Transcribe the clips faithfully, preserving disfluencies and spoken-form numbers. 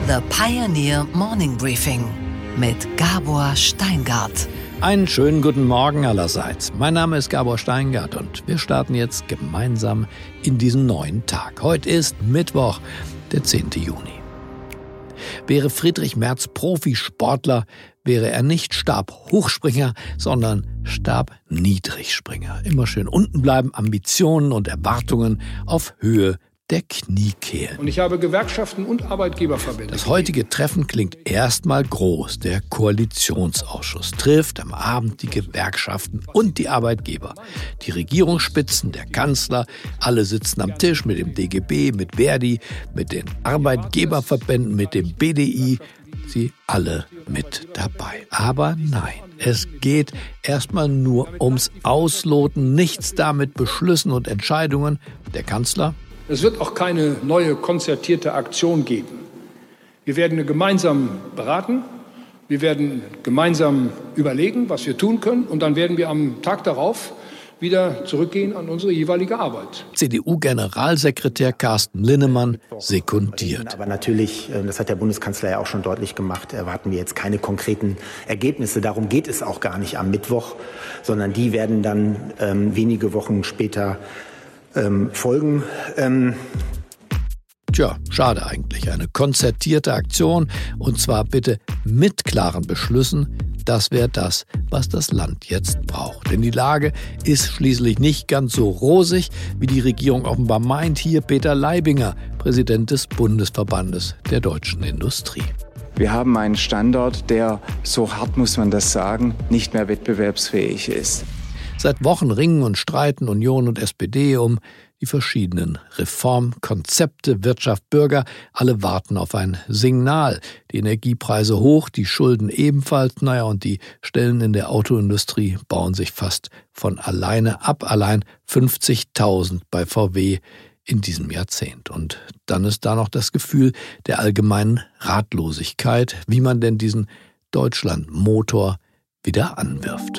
The Pioneer Morning Briefing mit Gabor Steingart. Einen schönen guten Morgen allerseits. Mein Name ist Gabor Steingart und wir starten jetzt gemeinsam in diesen neuen Tag. Heute ist Mittwoch, der zehnten Juni. Wäre Friedrich Merz Profisportler, wäre er nicht Stabhochspringer, sondern Stabniedrigspringer. Immer schön unten bleiben, Ambitionen und Erwartungen auf Höhe der Kniekehlen. Und ich habe Gewerkschaften und Arbeitgeberverbände. Das heutige Treffen klingt erstmal groß. Der Koalitionsausschuss trifft am Abend die Gewerkschaften und die Arbeitgeber. Die Regierungsspitzen, der Kanzler, alle sitzen am Tisch mit dem D G B, mit Verdi, mit den Arbeitgeberverbänden, mit dem B D I. Sie alle mit dabei. Aber nein, es geht erstmal nur ums Ausloten, nichts da mit Beschlüssen und Entscheidungen. Der Kanzler: Es wird auch keine neue konzertierte Aktion geben. Wir werden gemeinsam beraten, wir werden gemeinsam überlegen, was wir tun können, und dann werden wir am Tag darauf wieder zurückgehen an unsere jeweilige Arbeit. C D U-Generalsekretär Carsten Linnemann sekundiert. Aber natürlich, das hat der Bundeskanzler ja auch schon deutlich gemacht, erwarten wir jetzt keine konkreten Ergebnisse. Darum geht es auch gar nicht am Mittwoch, sondern die werden dann ähm, wenige Wochen später ähm, folgen. Ähm Tja, schade eigentlich. Eine konzertierte Aktion, und zwar bitte mit klaren Beschlüssen. Das wäre das, was das Land jetzt braucht. Denn die Lage ist schließlich nicht ganz so rosig, wie die Regierung offenbar meint. Hier Peter Leibinger, Präsident des Bundesverbandes der deutschen Industrie. Wir haben einen Standort, der, so hart muss man das sagen, nicht mehr wettbewerbsfähig ist. Seit Wochen ringen und streiten Union und S P D um die verschiedenen Reformkonzepte. Wirtschaft, Bürger, alle warten auf ein Signal. Die Energiepreise hoch, die Schulden ebenfalls. Naja, und die Stellen in der Autoindustrie bauen sich fast von alleine ab. Allein fünfzigtausend bei V W in diesem Jahrzehnt. Und dann ist da noch das Gefühl der allgemeinen Ratlosigkeit, wie man denn diesen Deutschlandmotor wieder anwirft.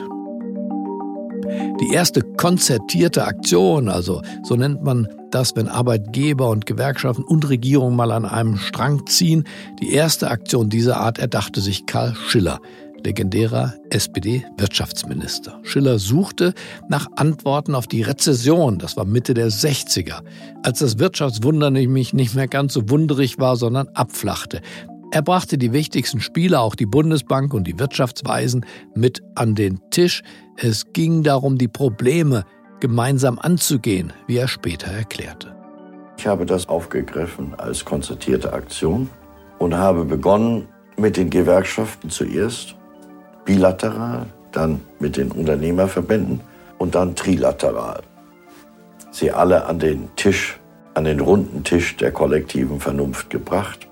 Die erste konzertierte Aktion, also so nennt man das, wenn Arbeitgeber und Gewerkschaften und Regierung mal an einem Strang ziehen. Die erste Aktion dieser Art erdachte sich Karl Schiller, legendärer S P D-Wirtschaftsminister. Schiller suchte nach Antworten auf die Rezession, das war Mitte der sechziger, als das Wirtschaftswunder nämlich nicht mehr ganz so wunderig war, sondern abflachte. Er brachte die wichtigsten Spieler, auch die Bundesbank und die Wirtschaftsweisen, mit an den Tisch. Es ging darum, die Probleme gemeinsam anzugehen, wie er später erklärte. Ich habe das aufgegriffen als konzertierte Aktion und habe begonnen mit den Gewerkschaften zuerst, bilateral, dann mit den Unternehmerverbänden und dann trilateral. Sie alle an den Tisch, an den runden Tisch der kollektiven Vernunft gebracht,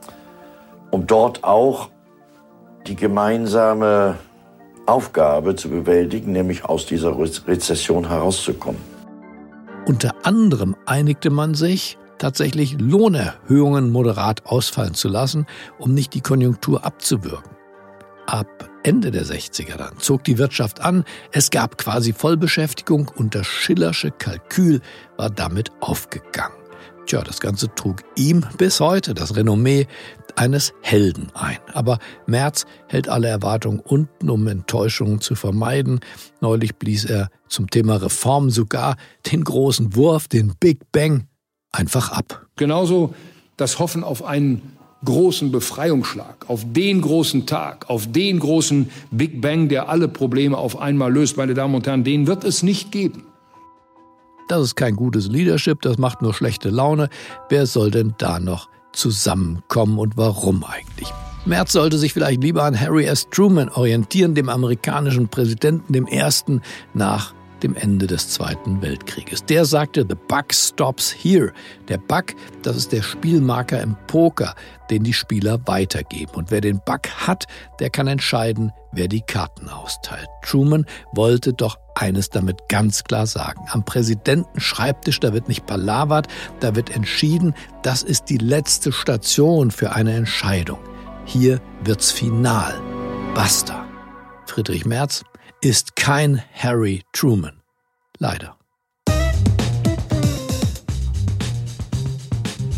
um dort auch die gemeinsame Aufgabe zu bewältigen, nämlich aus dieser Rezession herauszukommen. Unter anderem einigte man sich, tatsächlich Lohnerhöhungen moderat ausfallen zu lassen, um nicht die Konjunktur abzuwürgen. Ab Ende der sechziger dann zog die Wirtschaft an, es gab quasi Vollbeschäftigung und das Schillersche Kalkül war damit aufgegangen. Tja, das Ganze trug ihm bis heute das Renommee eines Helden ein. Aber Merz hält alle Erwartungen unten, um Enttäuschungen zu vermeiden. Neulich blies er zum Thema Reform sogar den großen Wurf, den Big Bang, einfach ab. Genauso das Hoffen auf einen großen Befreiungsschlag, auf den großen Tag, auf den großen Big Bang, der alle Probleme auf einmal löst. Meine Damen und Herren, den wird es nicht geben. Das ist kein gutes Leadership, das macht nur schlechte Laune. Wer soll denn da noch zusammenkommen und warum eigentlich? Merz sollte sich vielleicht lieber an Harry S. Truman orientieren, dem amerikanischen Präsidenten, dem ersten nach dem Ende des Zweiten Weltkrieges. Der sagte, the buck stops here. Der Buck, das ist der Spielmarker im Poker, den die Spieler weitergeben. Und wer den Buck hat, der kann entscheiden, wer die Karten austeilt. Truman wollte doch eines damit ganz klar sagen. Am Präsidentenschreibtisch, da wird nicht palavert, da wird entschieden, das ist die letzte Station für eine Entscheidung. Hier wird's final. Basta. Friedrich Merz ist kein Harry Truman. Leider.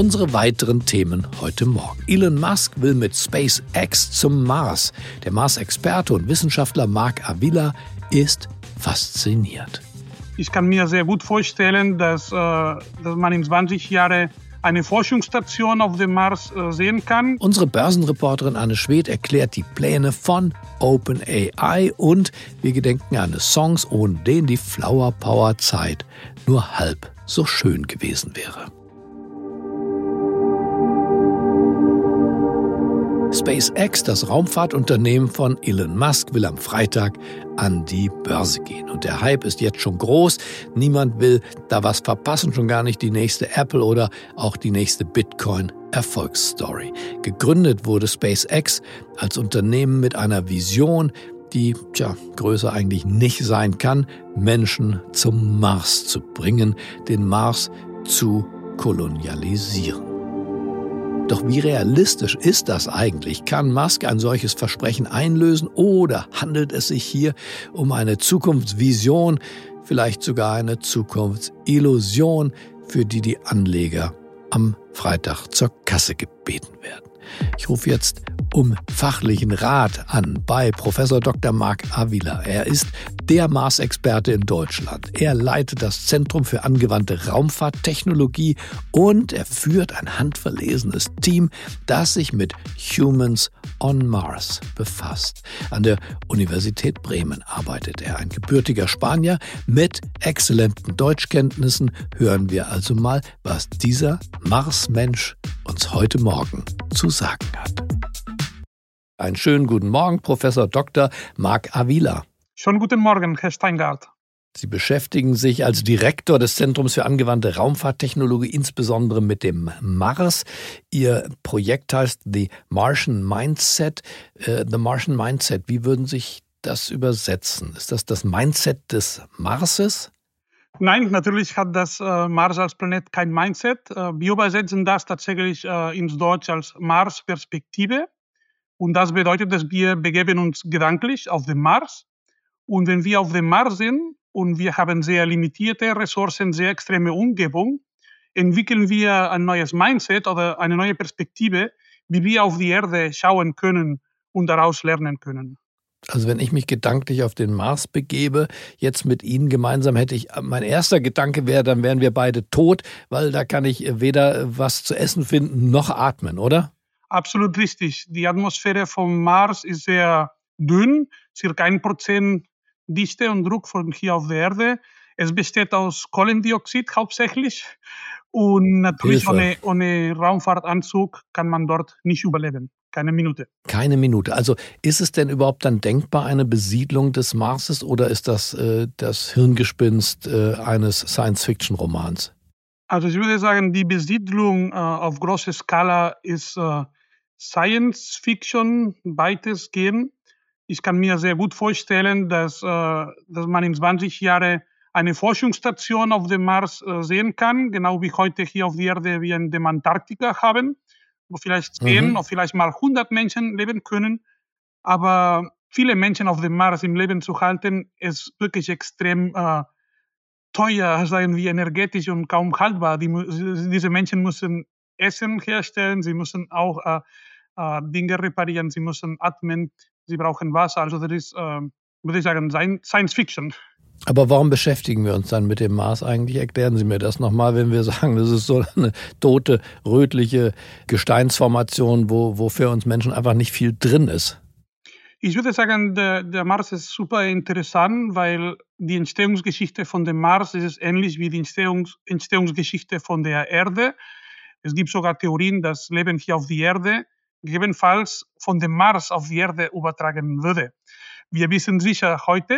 Unsere weiteren Themen heute Morgen. Elon Musk will mit SpaceX zum Mars. Der Mars-Experte und Wissenschaftler Marc Avila ist fasziniert. Ich kann mir sehr gut vorstellen, dass, äh, dass man in zwanzig Jahren eine Forschungsstation auf dem Mars äh, sehen kann. Unsere Börsenreporterin Anne Schwedt erklärt die Pläne von OpenAI und wir gedenken eines Songs, ohne den die Flower Power Zeit nur halb so schön gewesen wäre. SpaceX, das Raumfahrtunternehmen von Elon Musk, will am Freitag an die Börse gehen. Und der Hype ist jetzt schon groß. Niemand will da was verpassen, schon gar nicht die nächste Apple oder auch die nächste Bitcoin-Erfolgsstory. Gegründet wurde SpaceX als Unternehmen mit einer Vision, die, tja, größer eigentlich nicht sein kann, Menschen zum Mars zu bringen, den Mars zu kolonialisieren. Doch wie realistisch ist das eigentlich? Kann Musk ein solches Versprechen einlösen oder handelt es sich hier um eine Zukunftsvision, vielleicht sogar eine Zukunftsillusion, für die die Anleger am Freitag zur Kasse gebeten werden? Ich rufe jetzt um fachlichen Rat an bei Professor Doktor Marc Avila. Er ist der Mars-Experte in Deutschland. Er leitet das Zentrum für angewandte Raumfahrttechnologie und er führt ein handverlesenes Team, das sich mit Humans on Mars befasst. An der Universität Bremen arbeitet er. Ein gebürtiger Spanier mit exzellenten Deutschkenntnissen. Hören wir also mal, was dieser Marsmensch uns heute Morgen zu sagen hat. Einen schönen guten Morgen, Professor Doktor Marc Avila. Schönen guten Morgen, Herr Steingart. Sie beschäftigen sich als Direktor des Zentrums für angewandte Raumfahrttechnologie insbesondere mit dem Mars. Ihr Projekt heißt The Martian Mindset. Uh, The Martian Mindset, wie würden sich das übersetzen? Ist das das Mindset des Marses? Nein, natürlich hat das äh, Mars als Planet kein Mindset. Äh, wir übersetzen das tatsächlich äh, ins Deutsch als Mars-Perspektive. Und das bedeutet, dass wir begeben uns gedanklich auf den Mars. Und wenn wir auf dem Mars sind und wir haben sehr limitierte Ressourcen, sehr extreme Umgebung, entwickeln wir ein neues Mindset oder eine neue Perspektive, wie wir auf die Erde schauen können und daraus lernen können. Also wenn ich mich gedanklich auf den Mars begebe, jetzt mit Ihnen gemeinsam, hätte ich, mein erster Gedanke wäre, dann wären wir beide tot, weil da kann ich weder was zu essen finden noch atmen, oder? Absolut richtig. Die Atmosphäre vom Mars ist sehr dünn, circa ein Prozent Dichte und Druck von hier auf der Erde. Es besteht aus Kohlendioxid hauptsächlich und natürlich ohne, ohne Raumfahrtanzug kann man dort nicht überleben. Keine Minute. Keine Minute. Also ist es denn überhaupt dann denkbar, eine Besiedlung des Marses oder ist das äh, das Hirngespinst äh, eines Science-Fiction-Romans? Also ich würde sagen, die Besiedlung äh, auf großer Skala ist äh, Science-Fiction weitestgehend. Ich kann mir sehr gut vorstellen, dass, äh, dass man in zwanzig Jahren eine Forschungsstation auf dem Mars äh, sehen kann, genau wie heute hier auf der Erde wir in der Antarktika haben, wo vielleicht zehn mhm. oder vielleicht mal hundert Menschen leben können. Aber viele Menschen auf dem Mars im Leben zu halten, ist wirklich extrem äh, teuer, sagen wir, energetisch und kaum haltbar. Die, diese Menschen müssen Essen herstellen, sie müssen auch äh, äh, Dinge reparieren, sie müssen atmen, sie brauchen Wasser. Also das ist, äh, würde ich sagen, Science Fiction. Aber warum beschäftigen wir uns dann mit dem Mars eigentlich? Erklären Sie mir das nochmal, wenn wir sagen, das ist so eine tote, rötliche Gesteinsformation, wo, wo für uns Menschen einfach nicht viel drin ist. Ich würde sagen, der, der Mars ist super interessant, weil die Entstehungsgeschichte von dem Mars ist ähnlich wie die Entstehungs, Entstehungsgeschichte von der Erde. Es gibt sogar Theorien, dass Leben hier auf der Erde gegebenenfalls von dem Mars auf die Erde übertragen würde. Wir wissen sicher, heute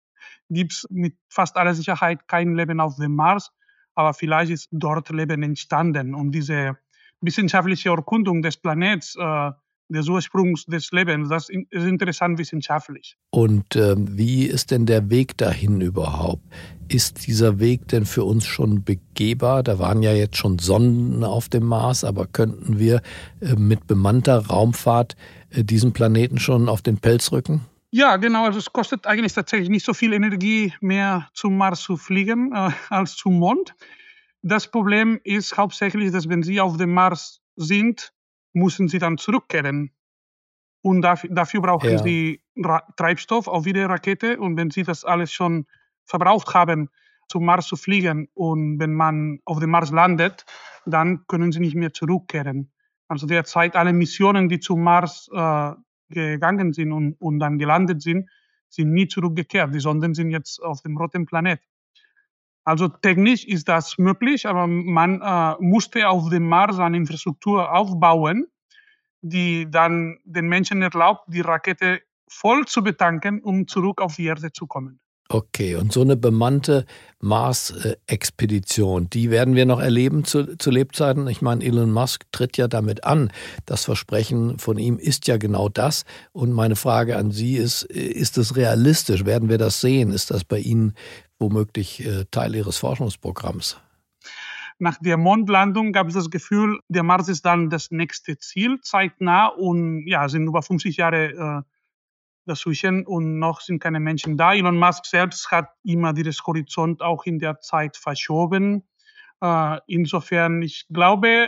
gibt es mit fast aller Sicherheit kein Leben auf dem Mars, aber vielleicht ist dort Leben entstanden. Und diese wissenschaftliche Erkundung des Planets, äh, des Ursprungs des Lebens, das ist interessant wissenschaftlich. Und äh, wie ist denn der Weg dahin überhaupt? Ist dieser Weg denn für uns schon begehbar? Da waren ja jetzt schon Sonden auf dem Mars, aber könnten wir äh, mit bemannter Raumfahrt äh, diesen Planeten schon auf den Pelz rücken? Ja, genau. Also es kostet eigentlich tatsächlich nicht so viel Energie mehr zum Mars zu fliegen äh, als zum Mond. Das Problem ist hauptsächlich, dass wenn Sie auf dem Mars sind, müssen Sie dann zurückkehren. Und dafür, dafür brauchen Ja. Sie Ra- Treibstoff auf Ihre Rakete. Und wenn Sie das alles schon verbraucht haben, zum Mars zu fliegen und wenn man auf dem Mars landet, dann können Sie nicht mehr zurückkehren. Also derzeit alle Missionen, die zum Mars äh, gegangen sind und, und dann gelandet sind, sind nie zurückgekehrt. Die Sonden sind jetzt auf dem roten Planet. Also technisch ist das möglich, aber man äh, musste auf dem Mars eine Infrastruktur aufbauen, die dann den Menschen erlaubt, die Rakete voll zu betanken, um zurück auf die Erde zu kommen. Okay, und so eine bemannte Mars-Expedition, die werden wir noch erleben zu, zu Lebzeiten. Ich meine, Elon Musk tritt ja damit an. Das Versprechen von ihm ist ja genau das. Und meine Frage an Sie ist, ist es realistisch? Werden wir das sehen? Ist das bei Ihnen womöglich Teil Ihres Forschungsprogramms? Nach der Mondlandung gab es das Gefühl, der Mars ist dann das nächste Ziel, zeitnah. Und ja, sind über fünfzig Jahre äh, dazwischen und noch sind keine Menschen da. Elon Musk selbst hat immer dieses Horizont auch in der Zeit verschoben. Äh, insofern, ich glaube,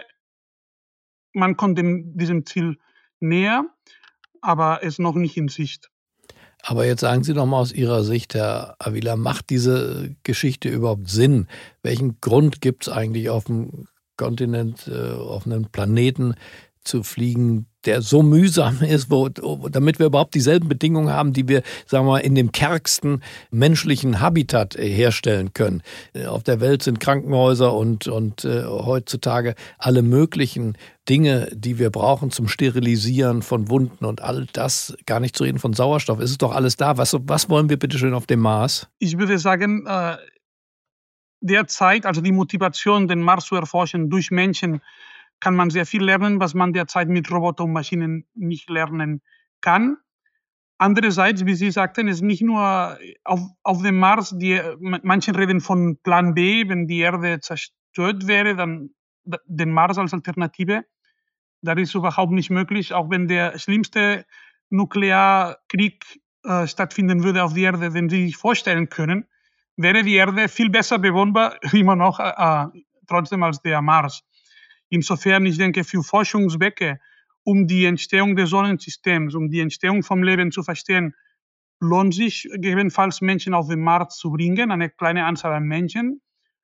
man kommt dem, diesem Ziel näher, aber es ist noch nicht in Sicht. Aber jetzt sagen Sie doch mal aus Ihrer Sicht, Herr Avila, macht diese Geschichte überhaupt Sinn? Welchen Grund gibt es eigentlich auf dem Kontinent, auf einem Planeten zu fliegen, der so mühsam ist, wo, damit wir überhaupt dieselben Bedingungen haben, die wir, sagen wir mal, in dem kärgsten menschlichen Habitat herstellen können. Auf der Welt sind Krankenhäuser und, und äh, heutzutage alle möglichen Dinge, die wir brauchen zum Sterilisieren von Wunden und all das, gar nicht zu reden von Sauerstoff. Es ist doch alles da. Was, was wollen wir bitte schön auf dem Mars? Ich würde sagen, äh, derzeit, also die Motivation, den Mars zu erforschen durch Menschen, kann man sehr viel lernen, was man derzeit mit Robotern und Maschinen nicht lernen kann. Andererseits, wie Sie sagten, ist nicht nur auf, auf dem Mars, die, manche reden von Plan B, wenn die Erde zerstört wäre, dann den Mars als Alternative. Das ist überhaupt nicht möglich, auch wenn der schlimmste Nuklearkrieg äh, stattfinden würde auf der Erde, den Sie sich vorstellen können, wäre die Erde viel besser bewohnbar, immer noch äh, trotzdem als der Mars. Insofern, ich denke, für Forschungszwecke, um die Entstehung des Sonnensystems, um die Entstehung vom Leben zu verstehen, lohnt sich gegebenenfalls Menschen auf den Mars zu bringen, eine kleine Anzahl an Menschen,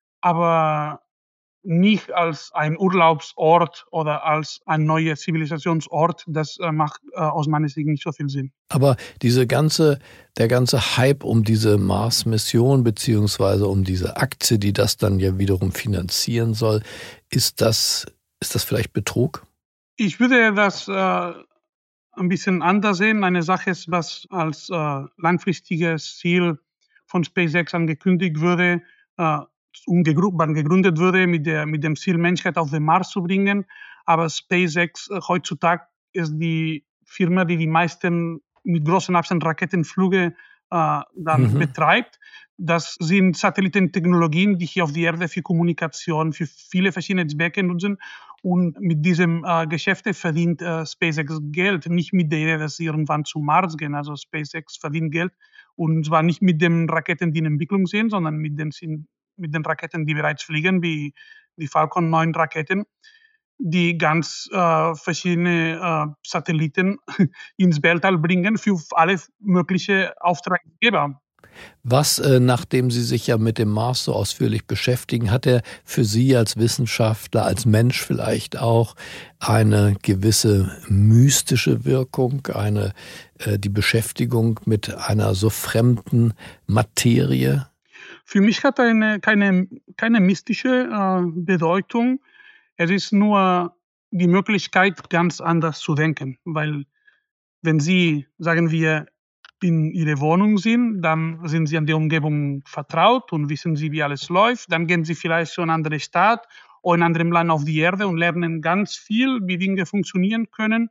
aber nicht als ein Urlaubsort oder als ein neuer Zivilisationsort. Das äh, macht äh, aus meiner Sicht nicht so viel Sinn. Aber diese ganze, der ganze Hype um diese Mars-Mission beziehungsweise um diese Aktie, die das dann ja wiederum finanzieren soll, ist das, ist das vielleicht Betrug? Ich würde das äh, ein bisschen anders sehen. Eine Sache ist, was als äh, langfristiges Ziel von SpaceX angekündigt wurde, äh, man gegründet wurde mit, der, mit dem Ziel, Menschheit auf den Mars zu bringen. Aber SpaceX äh, heutzutage ist die Firma, die die meisten mit großem Abstand Raketenflüge äh, dann mhm. betreibt. Das sind Satellitentechnologien, die hier auf die Erde für Kommunikation, für viele verschiedene Zwecke nutzen. Und mit diesem äh, Geschäft verdient äh, SpaceX Geld, nicht mit der Idee, dass sie irgendwann zum Mars gehen. Also SpaceX verdient Geld und zwar nicht mit den Raketen, die in Entwicklung sind, sondern mit den, mit den Raketen, die bereits fliegen, wie die Falcon neun Raketen, die ganz äh, verschiedene äh, Satelliten ins Weltall bringen für alle möglichen Auftraggeber. Was, äh, nachdem Sie sich ja mit dem Mars so ausführlich beschäftigen, hat er für Sie als Wissenschaftler, als Mensch vielleicht auch eine gewisse mystische Wirkung, eine, äh, die Beschäftigung mit einer so fremden Materie? Für mich hat er eine, keine, keine mystische äh, Bedeutung. Es ist nur die Möglichkeit, ganz anders zu denken. Weil wenn Sie, sagen wir, in Ihrer Wohnung sind, dann sind Sie an der Umgebung vertraut und wissen Sie, wie alles läuft. Dann gehen Sie vielleicht zu einer anderen Stadt oder in einem anderen Land auf die Erde und lernen ganz viel, wie Dinge funktionieren können.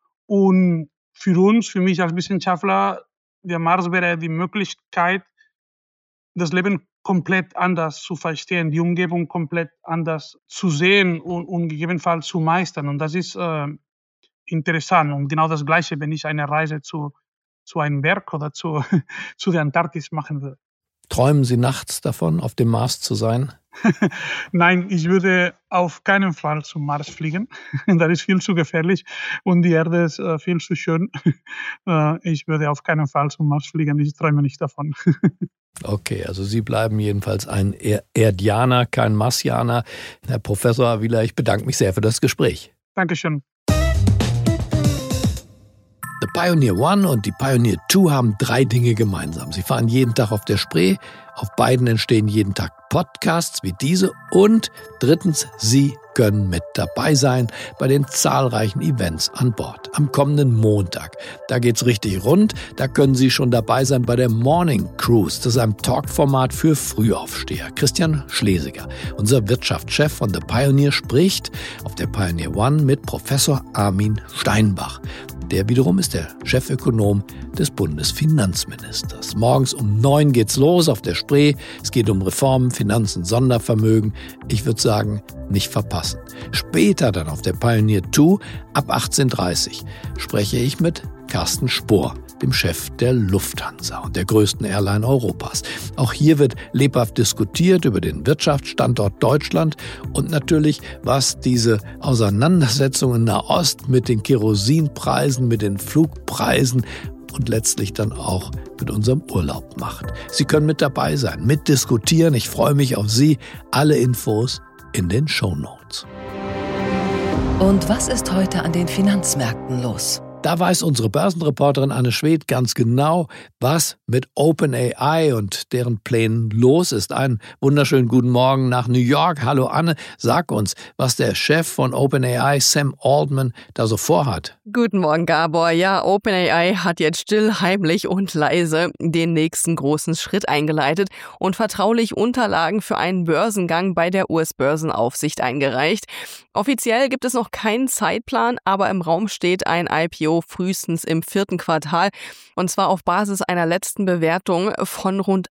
Und für uns, für mich als Wissenschaftler, der Mars wäre die Möglichkeit, das Leben komplett anders zu verstehen, die Umgebung komplett anders zu sehen und, und gegebenenfalls zu meistern. Und das ist äh, interessant. Und genau das Gleiche, wenn ich eine Reise zu, zu einem Berg oder zu, zu der Antarktis machen würde. Träumen Sie nachts davon, auf dem Mars zu sein? Nein, ich würde auf keinen Fall zum Mars fliegen. Das ist viel zu gefährlich und die Erde ist äh, viel zu schön. Äh, ich würde auf keinen Fall zum Mars fliegen. Ich träume nicht davon. Okay, also Sie bleiben jedenfalls ein er- Erdianer, kein Marsianer. Herr Professor Avila, ich bedanke mich sehr für das Gespräch. Dankeschön. The Pioneer One und die Pioneer Two haben drei Dinge gemeinsam. Sie fahren jeden Tag auf der Spree, auf beiden entstehen jeden Tag Podcasts wie diese und drittens, Sie können mit dabei sein bei den zahlreichen Events an Bord. Am kommenden Montag, da geht's richtig rund, da können Sie schon dabei sein bei der Morning Cruise. Das ist ein Talkformat für Frühaufsteher. Christian Schlesiger, unser Wirtschaftschef von The Pioneer, spricht auf der Pioneer One mit Professor Armin Steinbach. Der wiederum ist der Chefökonom des Bundesfinanzministers. Morgens um neun geht's los auf der Spree. Es geht um Reformen, Finanzen, Sondervermögen. Ich würde sagen, nicht verpassen. Später dann auf der Pioneer Two ab achtzehn Uhr dreißig spreche ich mit Carsten Spohr, dem Chef der Lufthansa und der größten Airline Europas. Auch hier wird lebhaft diskutiert über den Wirtschaftsstandort Deutschland und natürlich, was diese Auseinandersetzung in Nahost mit den Kerosinpreisen, mit den Flugpreisen und letztlich dann auch mit unserem Urlaub macht. Sie können mit dabei sein, mitdiskutieren. Ich freue mich auf Sie. Alle Infos in den Shownotes. Und was ist heute an den Finanzmärkten los? Da weiß unsere Börsenreporterin Anne Schwedt ganz genau, was mit OpenAI und deren Plänen los ist. Einen wunderschönen guten Morgen nach New York. Hallo Anne, sag uns, was der Chef von OpenAI, Sam Altman, da so vorhat. Guten Morgen, Gabor. Ja, OpenAI hat jetzt still, heimlich und leise den nächsten großen Schritt eingeleitet und vertraulich Unterlagen für einen Börsengang bei der U S-Börsenaufsicht eingereicht. Offiziell gibt es noch keinen Zeitplan, aber im Raum steht ein I P O frühestens im vierten Quartal und zwar auf Basis einer letzten Bewertung von rund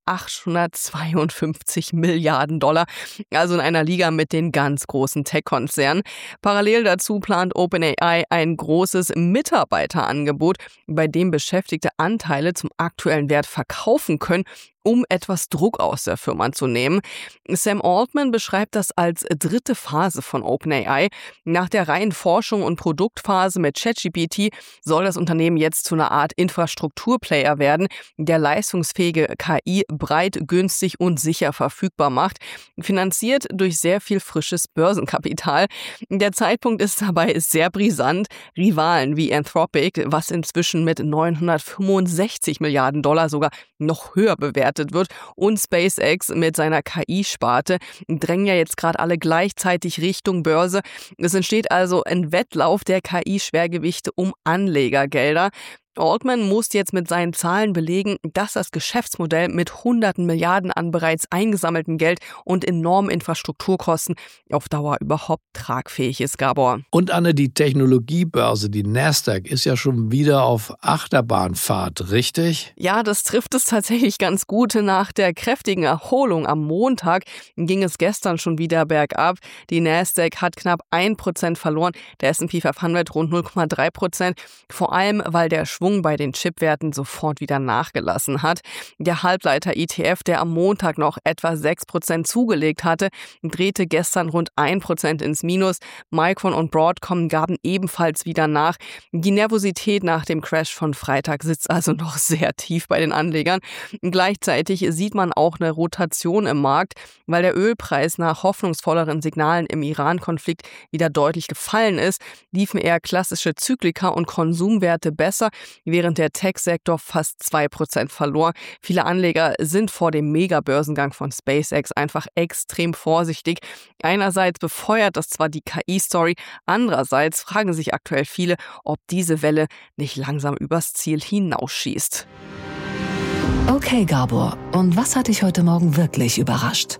achthundertzweiundfünfzig Milliarden Dollar, also in einer Liga mit den ganz großen Tech-Konzernen. Parallel dazu plant OpenAI ein großes Mitarbeiterangebot, bei dem Beschäftigte Anteile zum aktuellen Wert verkaufen können, um etwas Druck aus der Firma zu nehmen. Sam Altman beschreibt das als dritte Phase von OpenAI. Nach der reinen Forschung und Produktphase mit ChatGPT soll das Unternehmen jetzt zu einer Art Infrastrukturplayer werden, der leistungsfähige K I breit, günstig und sicher verfügbar macht, finanziert durch sehr viel frisches Börsenkapital. Der Zeitpunkt ist dabei sehr brisant. Rivalen wie Anthropic, was inzwischen mit neunhundertfünfundsechzig Milliarden Dollar sogar noch höher bewertet wird, und SpaceX mit seiner K I-Sparte drängen ja jetzt gerade alle gleichzeitig Richtung Börse. Es entsteht also ein Wettlauf der K I-Schwergewichte um Anlegergelder. Altman muss jetzt mit seinen Zahlen belegen, dass das Geschäftsmodell mit hunderten Milliarden an bereits eingesammeltem Geld und enormen Infrastrukturkosten auf Dauer überhaupt tragfähig ist, Gabor. Und Anne, die Technologiebörse, die Nasdaq, ist ja schon wieder auf Achterbahnfahrt, richtig? Ja, das trifft es tatsächlich ganz gut. Nach der kräftigen Erholung am Montag ging es gestern schon wieder bergab. Die Nasdaq hat knapp ein Prozent verloren, der S und P fünfhundert rund null Komma drei Prozent, vor allem weil der Schwung bei den Chipwerten sofort wieder nachgelassen hat. Der Halbleiter-E T F, der am Montag noch etwa sechs Prozent zugelegt hatte, drehte gestern rund ein Prozent ins Minus. Micron und Broadcom gaben ebenfalls wieder nach. Die Nervosität nach dem Crash von Freitag sitzt also noch sehr tief bei den Anlegern. Gleichzeitig sieht man auch eine Rotation im Markt, weil der Ölpreis nach hoffnungsvolleren Signalen im Iran-Konflikt wieder deutlich gefallen ist, liefen eher klassische Zyklika und Konsumwerte besser, während der Tech-Sektor fast zwei Prozent verlor. Viele Anleger sind vor dem Mega-Börsengang von SpaceX einfach extrem vorsichtig. Einerseits befeuert das zwar die K I-Story, andererseits fragen sich aktuell viele, ob diese Welle nicht langsam übers Ziel hinausschießt. Okay, Gabor, und was hat dich heute Morgen wirklich überrascht?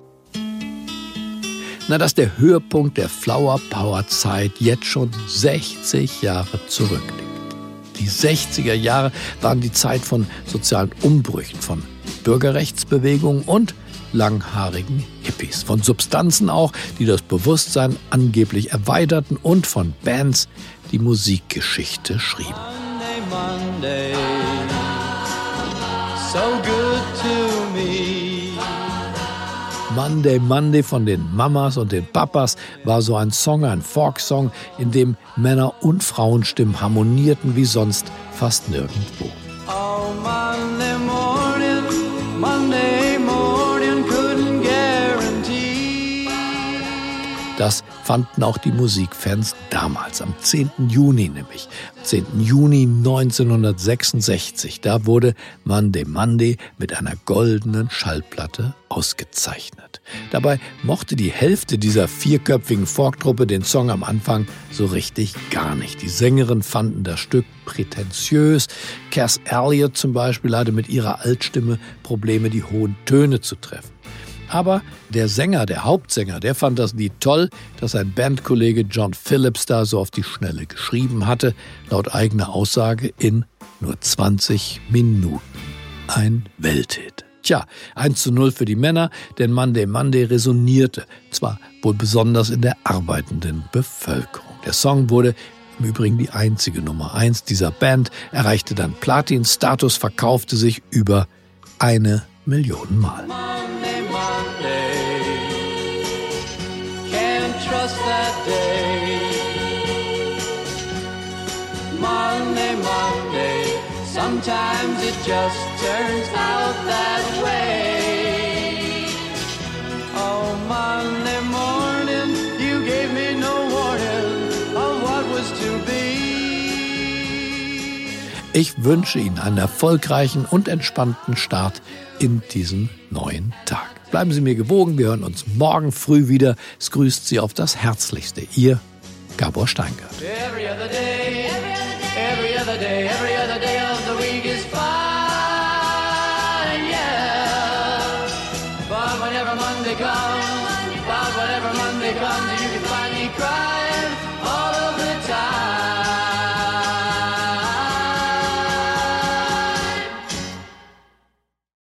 Na, dass der Höhepunkt der Flower-Power-Zeit jetzt schon sechzig Jahre zurückliegt. Die sechziger Jahre waren die Zeit von sozialen Umbrüchen, von Bürgerrechtsbewegungen und langhaarigen Hippies. Von Substanzen auch, die das Bewusstsein angeblich erweiterten und von Bands, die Musikgeschichte schrieben. Monday, Monday, so good to me. Monday, Monday von den Mamas und den Papas war so ein Song, ein Folksong, in dem Männer- und Frauenstimmen harmonierten wie sonst fast nirgendwo. Oh, Monday morning, Monday morning, couldn't guarantee. Das fanden auch die Musikfans damals, am zehnten Juni nämlich. Am zehnten Juni neunzehnhundertsechsundsechzig, da wurde Monday, Monday mit einer goldenen Schallplatte ausgezeichnet. Dabei mochte die Hälfte dieser vierköpfigen Folktruppe den Song am Anfang so richtig gar nicht. Die Sängerinnen fanden das Stück prätentiös. Cass Elliot zum Beispiel hatte mit ihrer Altstimme Probleme, die hohen Töne zu treffen. Aber der Sänger, der Hauptsänger, der fand das Lied toll, das sein Bandkollege John Phillips da so auf die Schnelle geschrieben hatte, laut eigener Aussage in nur zwanzig Minuten. Ein Welthit. Tja, eins zu null für die Männer, denn Monday, Monday resonierte, zwar wohl besonders in der arbeitenden Bevölkerung. Der Song wurde im Übrigen die einzige Nummer eins dieser Band, erreichte dann Platin-Status, verkaufte sich über eine Million Mal. Trust that day. Monday, Monday, sometimes it just turns out that way. Oh, Monday morning, you gave me no warning of what was to be. Ich wünsche Ihnen einen erfolgreichen und entspannten Start in diesen neuen Tag. Bleiben Sie mir gewogen, wir hören uns morgen früh wieder. Es grüßt Sie auf das Herzlichste. Ihr Gabor Steingart. Every other day, every other day, every other day, every other day of the week is fine.